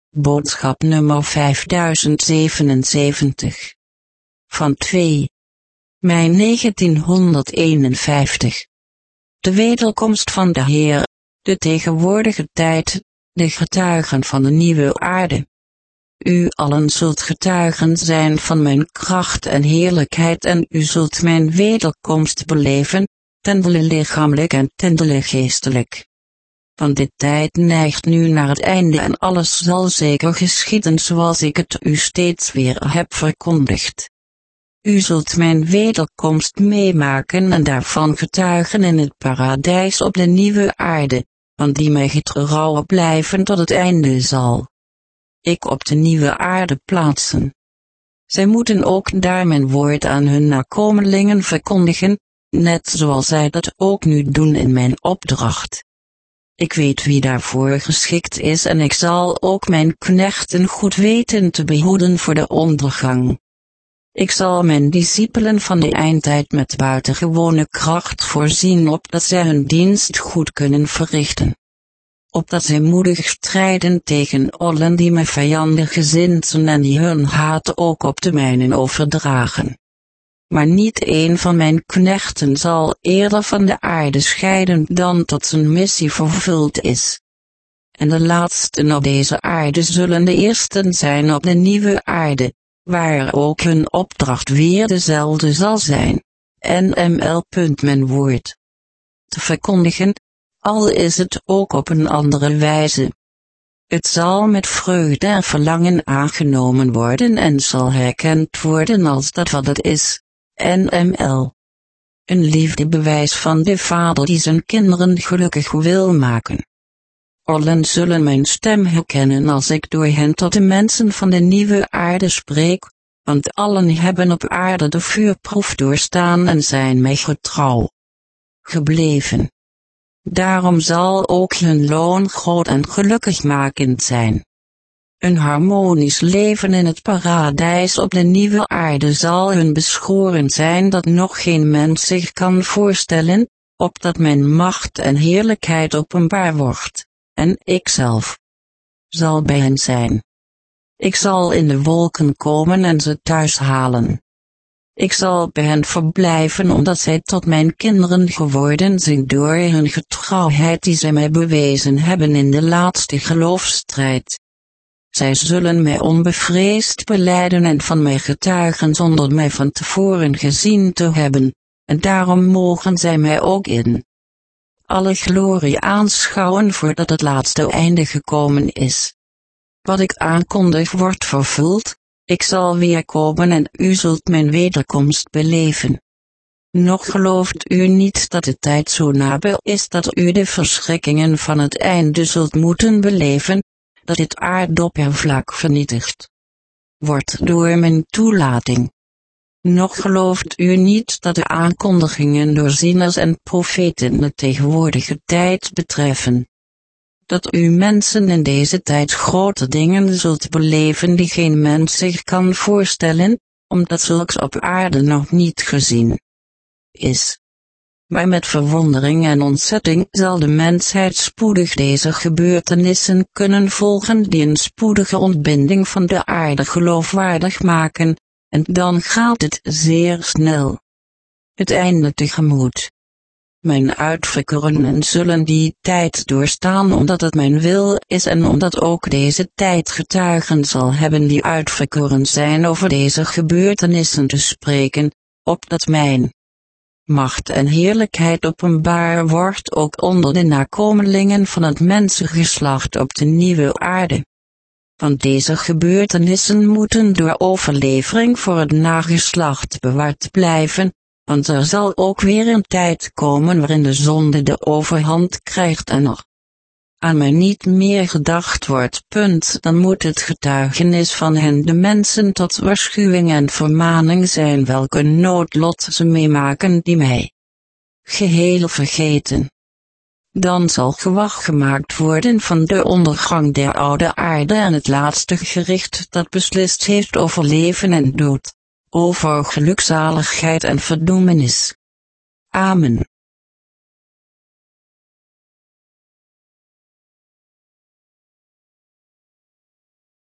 Boodschap nummer 5077. Van 2 mei 1951. De wederkomst van de Heer, de tegenwoordige tijd, de getuigen van de nieuwe aarde. U allen zult getuigen zijn van mijn kracht en heerlijkheid en u zult mijn wederkomst beleven, tendele lichamelijk en tendele geestelijk. Want dit tijd neigt nu naar het einde en alles zal zeker geschieden zoals ik het u steeds weer heb verkondigd. U zult mijn wederkomst meemaken en daarvan getuigen in het paradijs op de nieuwe aarde, want die mij getrouw blijven tot het einde zal ik op de nieuwe aarde plaatsen. Zij moeten ook daar mijn woord aan hun nakomelingen verkondigen, net zoals zij dat ook nu doen in mijn opdracht. Ik weet wie daarvoor geschikt is en ik zal ook mijn knechten goed weten te behoeden voor de ondergang. Ik zal mijn discipelen van de eindtijd met buitengewone kracht voorzien opdat zij hun dienst goed kunnen verrichten. Opdat zij moedig strijden tegen allen die mij vijandig gezind zijn en die hun haat ook op de mijnen overdragen. Maar niet een van mijn knechten zal eerder van de aarde scheiden dan tot zijn missie vervuld is. En de laatsten op deze aarde zullen de eersten zijn op de nieuwe aarde, waar ook hun opdracht weer dezelfde zal zijn, NML. Mijn woord te verkondigen, al is het ook op een andere wijze. Het zal met vreugde en verlangen aangenomen worden en zal herkend worden als dat wat het is, NML. Een liefdebewijs van de Vader die zijn kinderen gelukkig wil maken. Allen zullen mijn stem herkennen als ik door hen tot de mensen van de nieuwe aarde spreek, want allen hebben op aarde de vuurproef doorstaan en zijn mij getrouw gebleven. Daarom zal ook hun loon groot en gelukkigmakend zijn. Een harmonisch leven in het paradijs op de nieuwe aarde zal hun beschoren zijn dat nog geen mens zich kan voorstellen, opdat mijn macht en heerlijkheid openbaar wordt, en ikzelf zal bij hen zijn. Ik zal in de wolken komen en ze thuis halen. Ik zal bij hen verblijven omdat zij tot mijn kinderen geworden zijn door hun getrouwheid die zij mij bewezen hebben in de laatste geloofsstrijd. Zij zullen mij onbevreesd belijden en van mij getuigen zonder mij van tevoren gezien te hebben, en daarom mogen zij mij ook in alle glorie aanschouwen voordat het laatste einde gekomen is. Wat ik aankondig wordt vervuld. Ik zal weer komen en u zult mijn wederkomst beleven. Nog gelooft u niet dat de tijd zo nabij is dat u de verschrikkingen van het einde zult moeten beleven, dat dit aardoppervlak vernietigd wordt door mijn toelating. Nog gelooft u niet dat de aankondigingen door zieners en profeten de tegenwoordige tijd betreffen. Dat u mensen in deze tijd grote dingen zult beleven die geen mens zich kan voorstellen, omdat zulks op aarde nog niet gezien is. Maar met verwondering en ontzetting zal de mensheid spoedig deze gebeurtenissen kunnen volgen die een spoedige ontbinding van de aarde geloofwaardig maken, en dan gaat het zeer snel het einde tegemoet. Mijn uitverkorenen zullen die tijd doorstaan omdat het mijn wil is en omdat ook deze tijd getuigen zal hebben die uitverkoren zijn over deze gebeurtenissen te spreken, opdat mijn macht en heerlijkheid openbaar wordt ook onder de nakomelingen van het mensengeslacht op de nieuwe aarde. Want deze gebeurtenissen moeten door overlevering voor het nageslacht bewaard blijven, want er zal ook weer een tijd komen waarin de zonde de overhand krijgt en er aan mij niet meer gedacht wordt. Dan moet het getuigenis van hen de mensen tot waarschuwing en vermaning zijn welke noodlot ze meemaken die mij geheel vergeten. Dan zal gewag gemaakt worden van de ondergang der oude aarde en het laatste gericht dat beslist heeft over leven en dood, over gelukzaligheid en verdoemenis. Amen.